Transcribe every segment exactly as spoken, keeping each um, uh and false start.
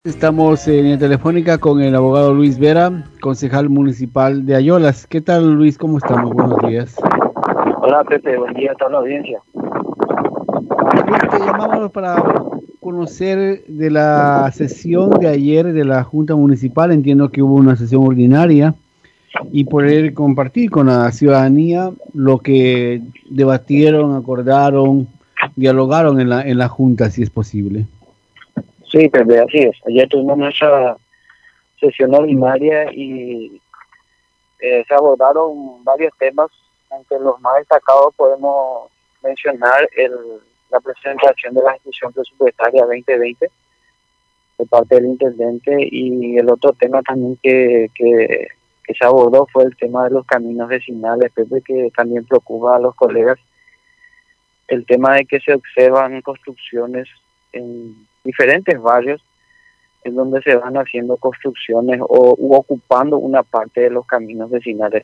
Estamos en línea telefónica con el abogado Luis Vera, concejal municipal de Ayolas. ¿Qué tal, Luis? ¿Cómo estamos? Buenos días. Hola Pepe, buen día a toda la audiencia. Luis, te llamamos para conocer de la sesión de ayer de la Junta Municipal. Entiendo que hubo una sesión ordinaria y poder compartir con la ciudadanía lo que debatieron, acordaron, dialogaron en la, en la Junta, si es posible. Sí, Pepe, así es. Ayer tuvimos nuestra sesión ordinaria y eh, se abordaron varios temas, aunque los más destacados podemos mencionar el, la presentación de la ejecución presupuestaria veinte veinte de parte del intendente, y el otro tema también que, que, que se abordó fue el tema de los caminos vecinales, Pepe, que también preocupa a los colegas, el tema de que se observan construcciones en diferentes barrios en donde se van haciendo construcciones o u ocupando una parte de los caminos vecinales.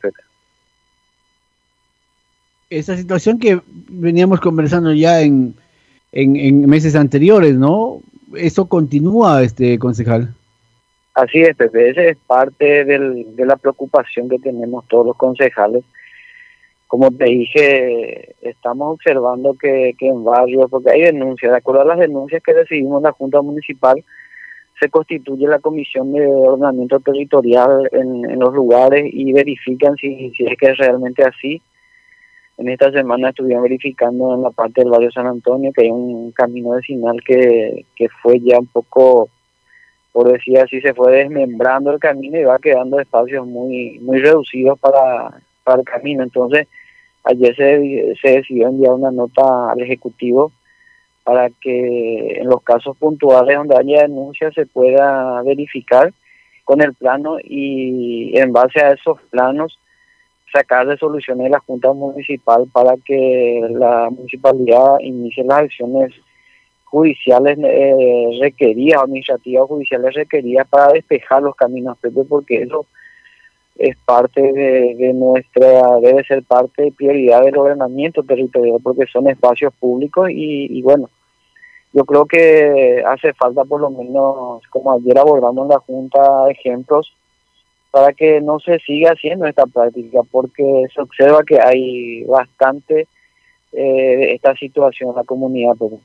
Esa situación que veníamos conversando ya en, en, en meses anteriores, ¿no? Eso continúa, este concejal. Así es, Pepe, esa es parte del, de la preocupación que tenemos todos los concejales. Como te dije, estamos observando que, que en barrios, porque hay denuncias, de acuerdo a las denuncias que recibimos en la Junta Municipal, se constituye la Comisión de Ordenamiento Territorial en, en los lugares y verifican si, si es que es realmente así. En esta semana estuvieron verificando en la parte del barrio San Antonio que hay un camino vecinal que, que fue ya un poco, por decir así, se fue desmembrando el camino y va quedando espacios muy muy reducidos para, para el camino. Entonces, ayer se, se decidió enviar una nota al Ejecutivo para que en los casos puntuales donde haya denuncias se pueda verificar con el plano y en base a esos planos sacar resoluciones de la Junta Municipal para que la municipalidad inicie las acciones judiciales eh, requeridas, administrativas o judiciales requeridas para despejar los caminos, Pepe, porque eso es parte de, de nuestra, debe ser parte de prioridad del ordenamiento territorial, porque son espacios públicos y, y bueno, yo creo que hace falta por lo menos, como ayer abordamos en la Junta, ejemplos para que no se siga haciendo esta práctica, porque se observa que hay bastante eh, esta situación en la comunidad. Pero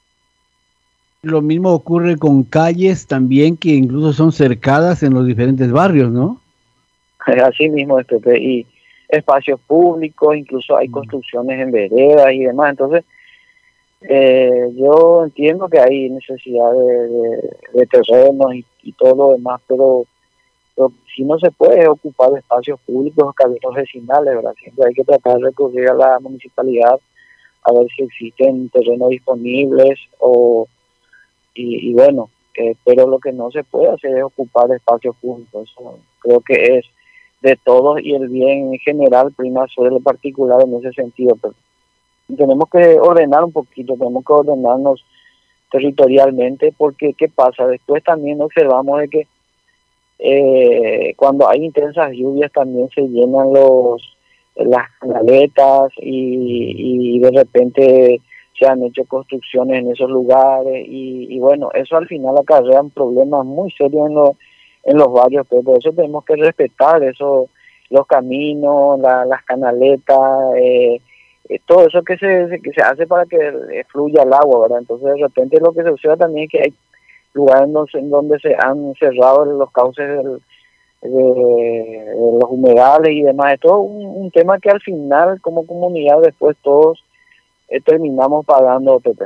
Lo mismo ocurre con calles también que incluso son cercadas en los diferentes barrios, ¿no? así mismo es, Pepe, y espacios públicos, incluso hay construcciones en veredas y demás. Entonces, eh, yo entiendo que hay necesidad de, de, de terrenos y, y todo lo demás, pero Pero si no se puede ocupar espacios públicos o caminos vecinales, ¿verdad? Siempre hay que tratar de recurrir a la municipalidad a ver si existen terrenos disponibles o y, y bueno, eh, pero lo que no se puede hacer es ocupar espacios públicos. Eso creo que es de todos y el bien general prima sobre lo particular en ese sentido. Pero tenemos que ordenar un poquito, tenemos que ordenarnos territorialmente, porque ¿qué pasa? Después también observamos de que Eh, cuando hay intensas lluvias también se llenan los las canaletas y, y de repente se han hecho construcciones en esos lugares y, y bueno, eso al final acarrea un problema muy serio en, los en los barrios, pero por eso tenemos que respetar eso, los caminos, la, las canaletas, eh, eh, todo eso que se, que se hace para que fluya el agua, ¿verdad? Entonces de repente lo que se observa también es que hay lugares en donde, en donde se han cerrado los cauces del, de, de los humedales y demás. Es todo un, un tema que al final como comunidad después todos eh, terminamos pagando, Pepe.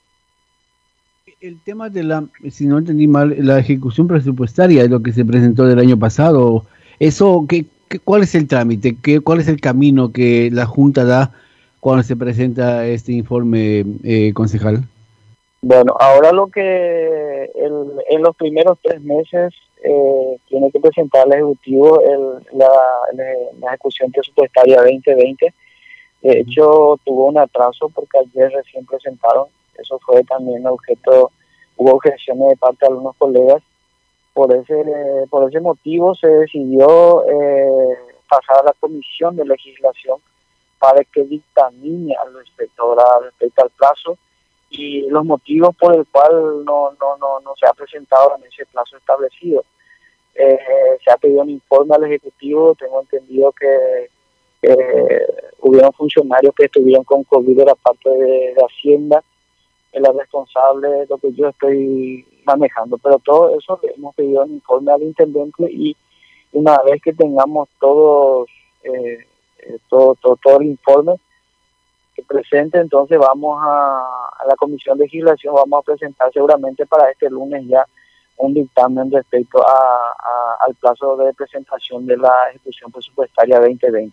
El tema de la, si no entendí mal, la ejecución presupuestaria es lo que se presentó del año pasado. Eso, ¿qué, qué, ¿cuál es el trámite? ¿Qué, ¿Cuál es el camino que la Junta da cuando se presenta este informe, eh, concejal? Bueno, ahora lo que el, en los primeros tres meses eh, tiene que presentar el Ejecutivo el, la, la, la ejecución presupuestaria veinte veinte. De hecho, tuvo un atraso porque ayer recién presentaron. Eso fue también objeto, hubo objeciones de parte de algunos colegas. Por ese, por ese motivo se decidió eh, pasar a la Comisión de Legislación para que dictamine al respecto, ahora, respecto al plazo y los motivos por el cual no, no, no, no se ha presentado en ese plazo establecido. Eh, se ha pedido un informe al Ejecutivo, tengo entendido que eh, hubieron funcionarios que estuvieron con COVID de la parte de, de Hacienda, es la responsable de lo que yo estoy manejando, pero todo eso le hemos pedido un informe al intendente y una vez que tengamos todos eh, eh, todo, todo, todo el informe que presente, entonces vamos a, a la Comisión de Legislación, vamos a presentar seguramente para este lunes ya un dictamen respecto a, a, al plazo de presentación de la ejecución presupuestaria veinte veinte.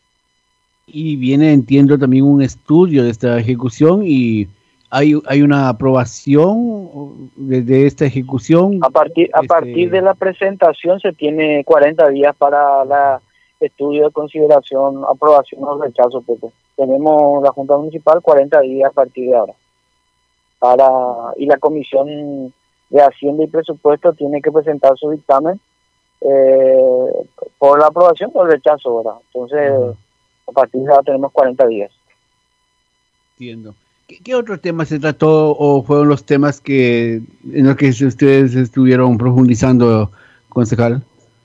Y viene, entiendo, también un estudio de esta ejecución y hay, hay una aprobación de, de esta ejecución. A partir, a este... partir de la presentación se tiene cuarenta días para la estudio de consideración, aprobación o rechazo, porque tenemos la Junta Municipal cuarenta días a partir de ahora. Para, y la Comisión de Hacienda y Presupuesto tiene que presentar su dictamen eh, por la aprobación o el rechazo, ¿verdad? Entonces, uh-huh. a partir de ahora tenemos cuarenta días. Entiendo. ¿Qué, ¿Qué otro tema se trató o fueron los temas que en los que ustedes estuvieron profundizando, concejal?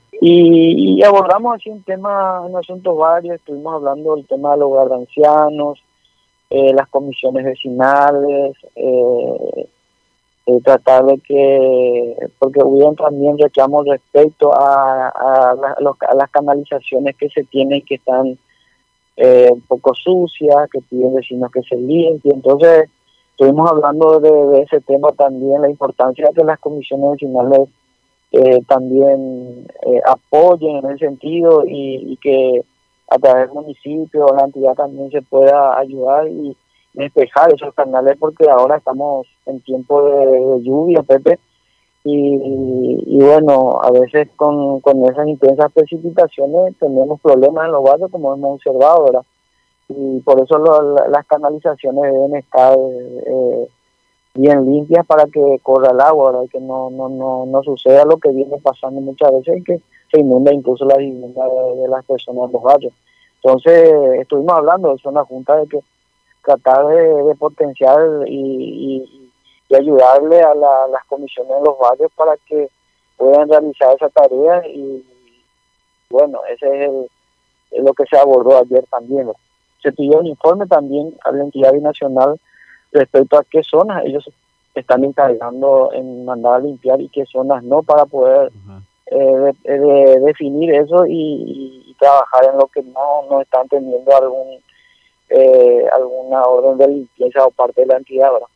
Y, y abordamos así un tema, un asunto varios, estuvimos hablando del tema del hogar de ancianos, eh, las comisiones vecinales, eh, eh, tratar de que, porque hubieron también reclamos respecto a, a, la, los, a las canalizaciones que se tienen que están eh, un poco sucias, que piden vecinos que se limpien. Entonces estuvimos hablando de, de ese tema también, la importancia de que las comisiones vecinales eh, también eh, apoyen en ese sentido y, y que a través del municipio o la entidad también se pueda ayudar y despejar esos canales, porque ahora estamos en tiempo de, de lluvia, Pepe, y, y, y bueno, a veces con, con esas intensas precipitaciones tenemos problemas en los barrios, como hemos observado, ¿verdad? Y por eso lo, las canalizaciones deben estar eh, bien limpias para que corra el agua, ¿verdad? Y que no, no, no, no suceda lo que viene pasando muchas veces, que se inunda incluso la vivienda de, de las personas en los barrios. Entonces, estuvimos hablando de eso en la Junta, de que tratar de, de potenciar y, y, y ayudarle a, la, a las comisiones de los barrios para que puedan realizar esa tarea y bueno, ese es, el, es lo que se abordó ayer también, ¿no? Se pidió un informe también a la entidad binacional respecto a qué zonas ellos están encargando en mandar a limpiar y qué zonas no, para poder uh-huh. eh, de, de definir eso y, y trabajar en lo que no, no están teniendo algún Eh, alguna orden de limpieza o parte de la entidad, ¿verdad?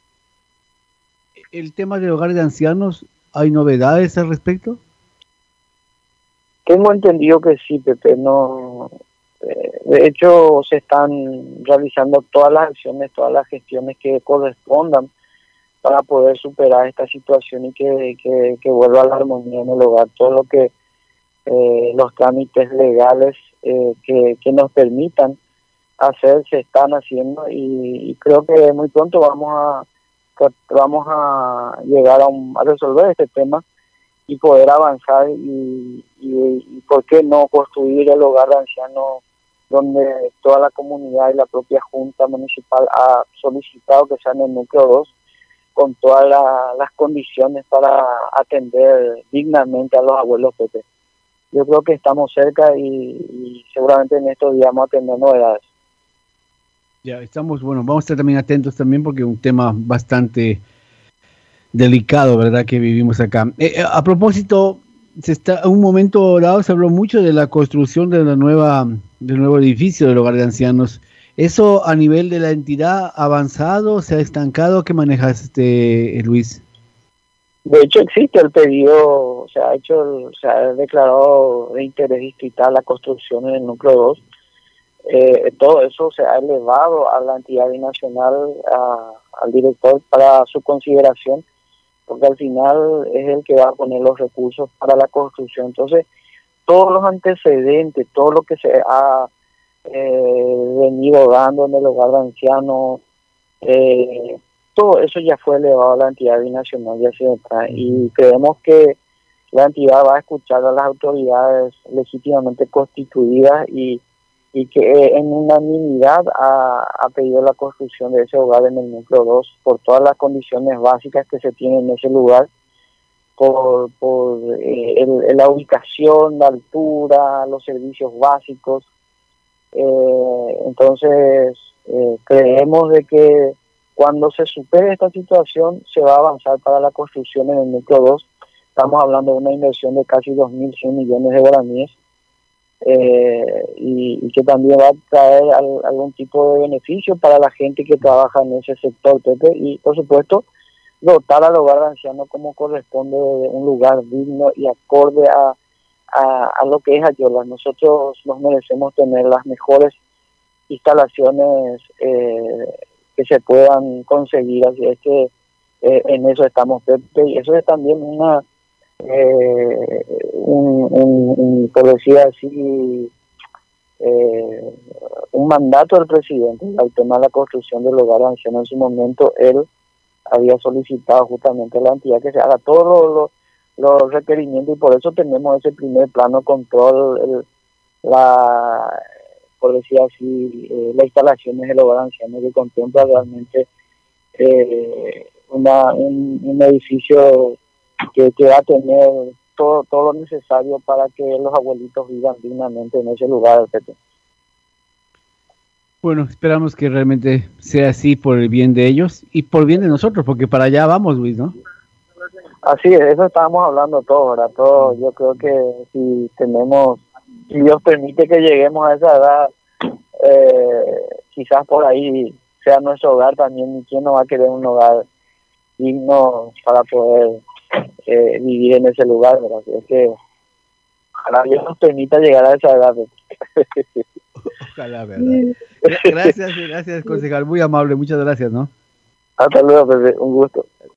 El tema del hogar de ancianos, ¿hay novedades al respecto? Tengo entendido que sí, Pepe, no, eh, de hecho se están realizando todas las acciones, todas las gestiones que correspondan para poder superar esta situación y que, que, que vuelva a la armonía en el hogar, todo lo que eh, los trámites legales eh, que, que nos permitan hacer se están haciendo y, y creo que muy pronto vamos a vamos a llegar a, un, a resolver este tema y poder avanzar y, y, y por qué no construir el hogar de ancianos donde toda la comunidad y la propia Junta Municipal ha solicitado que sea en el núcleo dos con todas la, las condiciones para atender dignamente a los abuelos, Pepe. Yo creo que estamos cerca y, y seguramente en estos días vamos a tener novedades. Ya estamos, bueno, vamos a estar también atentos también porque es un tema bastante delicado, ¿verdad?, que vivimos acá. Eh, a propósito, se está, en un momento dado se habló mucho de la construcción de la nueva, del nuevo edificio del hogar de ancianos. ¿Eso a nivel de la entidad ha avanzado, se ha estancado? ¿Qué manejas, este, Luis? De hecho existe el pedido, se ha hecho, se ha declarado de interés distrital la construcción en el núcleo dos. Eh, todo eso se ha elevado a la entidad binacional, a, al director para su consideración, porque al final es el que va a poner los recursos para la construcción. Entonces, todos los antecedentes, todo lo que se ha eh, venido dando en el hogar de ancianos, eh, todo eso ya fue elevado a la entidad binacional ya hacia atrás, y creemos que la entidad va a escuchar a las autoridades legítimamente constituidas y y que eh, en unanimidad ha, ha pedido la construcción de ese hogar en el núcleo dos por todas las condiciones básicas que se tienen en ese lugar, por, por eh, el, la ubicación, la altura, los servicios básicos. Eh, entonces, eh, creemos de que cuando se supere esta situación se va a avanzar para la construcción en el núcleo dos. Estamos hablando de una inversión de casi dos mil cien millones de guaraníes, eh, y, y que también va a traer al, algún tipo de beneficio para la gente que trabaja en ese sector, Pepe, y por supuesto dotar al hogar de ancianos como corresponde de un lugar digno y acorde a, a, a lo que es Ayora. Nosotros nos merecemos tener las mejores instalaciones eh, que se puedan conseguir, así es que eh, en eso estamos, Pepe, y eso es también una eh, un, un, un, por decir así, eh, un mandato del presidente al tema de la construcción del hogar de ancianos. En su momento él había solicitado justamente a la entidad que se haga todos los, los, los requerimientos, y por eso tenemos ese primer plano control, el, la por decir así, eh, las instalaciones del hogar de ancianos, que contempla realmente eh, una, un, un edificio que, que va a tener todo todo lo necesario para que los abuelitos vivan dignamente en ese lugar. Bueno, esperamos que realmente sea así por el bien de ellos y por el bien de nosotros, porque para allá vamos, Luis, ¿no? Así es, eso estábamos hablando todos, ¿verdad? Todo, yo creo que si tenemos, si Dios permite que lleguemos a esa edad, eh, quizás por ahí sea nuestro hogar también, y quién no va a querer un hogar digno para poder eh, vivir en ese lugar, ¿verdad? Así es que ojalá Dios nos permita llegar a esa edad. Ojalá, ¿verdad? Gracias, gracias, concejal, muy amable, muchas gracias, ¿no? Hasta luego, Pepe, un gusto.